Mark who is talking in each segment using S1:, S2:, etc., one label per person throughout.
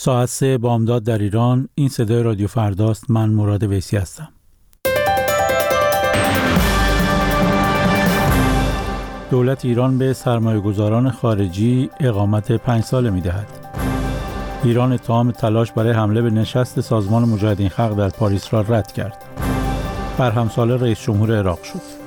S1: ساعت 3 بامداد در ایران. این صدای رادیو فرداست. من مراد ویسی هستم. دولت ایران به سرمایه‌گذاران خارجی اقامت 5 ساله می‌دهد. ایران اتهام تلاش برای حمله به نشست سازمان مجاهدین خلق در پاریس را رد کرد. برهم ساله رئیس جمهور عراق شد.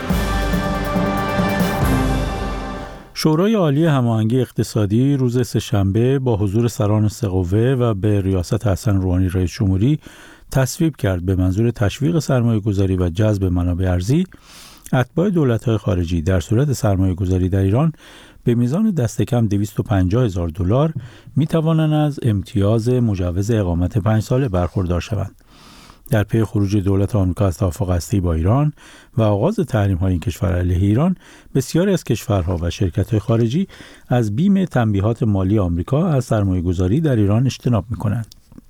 S1: شورای عالی هماهنگی اقتصادی روز سه‌شنبه با حضور سران سه قوه و به ریاست حسن روحانی رئیس جمهوری تصویب کرد به منظور تشویق سرمایه‌گذاری و جذب منابع ارزی، اتباع دولت‌های خارجی در صورت سرمایه‌گذاری در ایران به میزان دست کم $250,000 می‌توانند از امتیاز مجوز اقامت 5 ساله برخوردار شوند. در پی خروج دولت آمریکا از توافق هسته‌ای با ایران و آغاز تحریم‌های این کشور علیه ایران، بسیاری از کشورها و شرکت‌های خارجی از بیم تنبیهات مالی آمریکا از سرمایه‌گذاری در ایران اجتناب می‌کنند.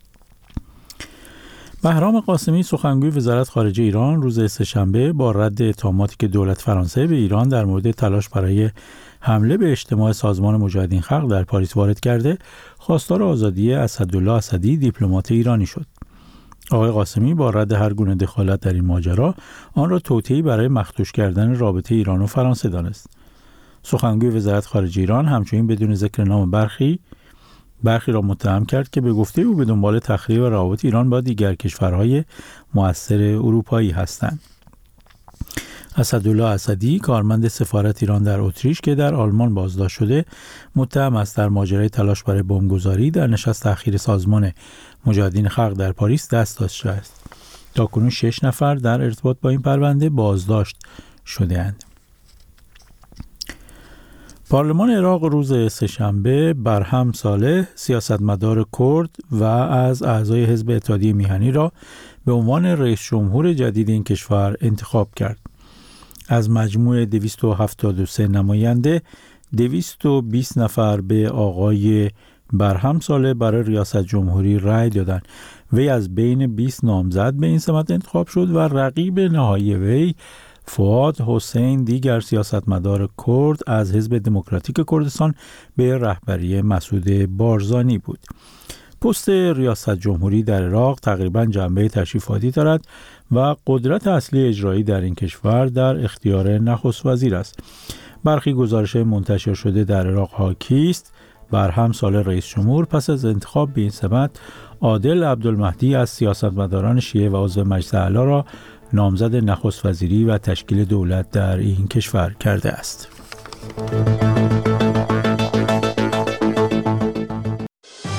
S1: بهرام قاسمی سخنگوی وزارت خارجه ایران روز سه‌شنبه با رد اتهاماتی که دولت فرانسه به ایران در مورد تلاش برای حمله به اجتماع سازمان مجاهدین خلق در پاریس وارد کرده، خواستار آزادی اسدالله اسدی دیپلمات ایرانی شد. آقای قاسمی با رد هر گونه دخالت در این ماجرا، آن را توطئه‌ای برای مخدوش کردن رابطه ایران و فرانسه دانست. سخنگوی وزارت خارجه ایران همچنین بدون ذکر نام برخی را متهم کرد که به گفته او به دنبال تخریب روابط ایران با دیگر کشورهای مؤثر اروپایی هستند. اسدالله اسدی، کارمند سفارت ایران در اتریش که در آلمان بازداشت شده، متهم است در ماجرای تلاش برای بمبگذاری در نشست اخیر سازمان مجاهدین خلق در پاریس دست داشته است. تاکنون 6 نفر در ارتباط با این پرونده بازداشت شده‌اند. پارلمان عراق روز سه‌شنبه برهم صالح، سیاستمدار کرد و از اعضای حزب اتحادیه میهنی را به عنوان رئیس جمهور جدید این کشور انتخاب کرد. از مجموع 273 نماینده، 220 نفر به آقای برهم صالح برای ریاست جمهوری رأی دادند. وی از بین 20 نامزد به این سمت انتخاب شد و رقیب نهایی وی فؤاد حسین، دیگر سیاستمدار کرد از حزب دموکراتیک کردستان به رهبری مسعود بارزانی بود. پست ریاست جمهوری در عراق تقریباً جنبه تشریفاتی دارد و قدرت اصلی اجرایی در این کشور در اختیار نخست وزیر است. برخی گزارش‌های منتشر شده در عراق حاکی است برهم صالح رئیس جمهور پس از انتخاب به این سمت عادل عبدالمهدی از سیاستمداران شیعه و عضو مجلس اعلی را نامزد نخست وزیری و تشکیل دولت در این کشور کرده است.